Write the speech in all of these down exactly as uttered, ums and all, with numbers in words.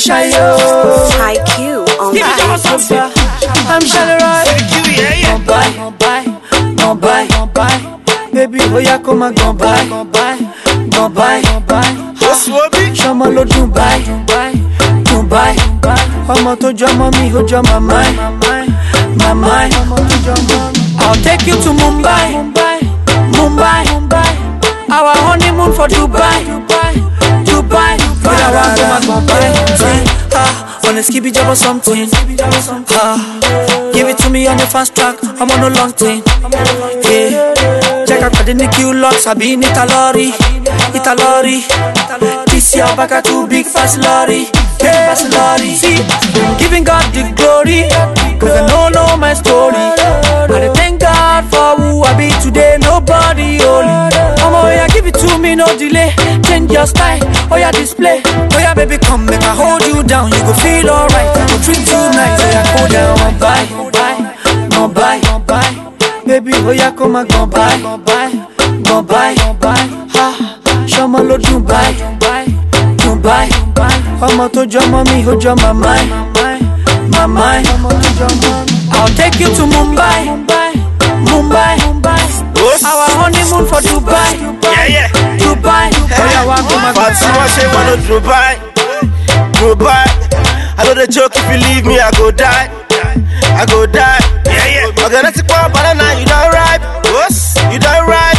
shy yo. High Q on the I'm shy right. Goodbye, goodbye, goodbye. Baby, oh yeah, come on, goodbye, goodbye, goodbye. Shama lo Dubai, Dubai. Ọmọ tó jọ mọ́ mi, ó jọ my mind, my mind. I'll take you to Mumbai, Mumbai. Our honeymoon for Dubai, Dubai. But I want to my Dubai. Ah, on a skippy job or something. Ah, give it to me on the fast track. I'm on a long thing. Yeah, check out the Nicky locks. I be in Italori, Italori. This year back at too big fast lorry, yeah, fast lorry. See, I'm giving God the glory, cause I know know my story. I thank God for who I be today. Nobody holy. Mama, oh yeah, give it to me, no delay. Change your style, oh yeah, display. Oh yeah, baby, come make I hold you down. You go feel alright. I go treat you nice. Oh yeah, go down, one bye, no bye, no bye. Baby, oh yeah, come and go bye, go bye, go bye, go bye. Ha, Shama lo Dubai, Dubai. Ọmọ tó jọ mọ́ mi, ó jọ my mind, my mind. I'll take you to Mumbai, Mumbai. Our honeymoon for Dubai, yeah, yeah. Dubai. Fatima say wanna Dubai, Dubai. I know the joke, if you leave me, I go die, I go die. Yeah, yeah. I'm gonna take one banana, you don't ride, you don't ride.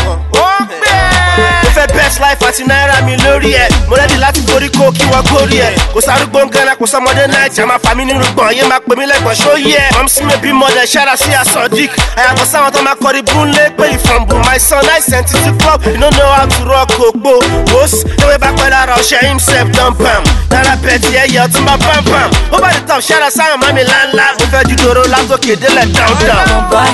Best life àti náírà mi lórí ẹ̀ mo ready láti gorí kó kí wọ́n gorí ẹ̀ kò sárúgbó ń gánà kò sọmọdé náà jà máa fà mí nínú gbọ̀n ayé máa pè mí lẹ́gbọ̀n ṣó yẹ mọ̀ sí mi bí mọ̀dẹ̀ ṣára sí àsọ̀dík àyàtọ̀ sáwọn tó máa kọrí búnlé pé ìfọ̀nbù my son I sent it to club you don't know how to rock ògbó wòs ewé bá pẹ́ lára ọ̀ṣẹ́ himself don pam náírà pẹ̀tì ẹ̀yẹ ọtún bá pam pam ó bá di top ṣára sáwọn mami ńláńlá mo fẹ́ ju dòrò látòkè délẹ̀ down down.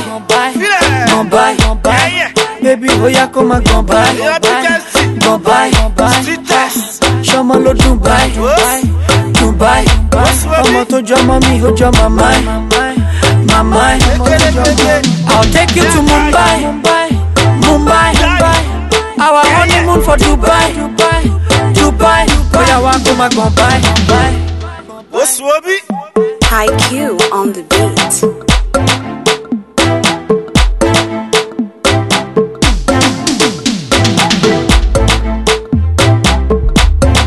Baby, oh yeah, come and go by, go by, Shama lo Dubai, Dubai. Ọmọ tó jọ mọ́ mi, ó jọ my mind, my mind. I'll take you to Mumbai, Mumbai. Our honeymoon for Dubai, Dubai. Oh yeah, want come and go by, What's Wobby? High Q on the beat.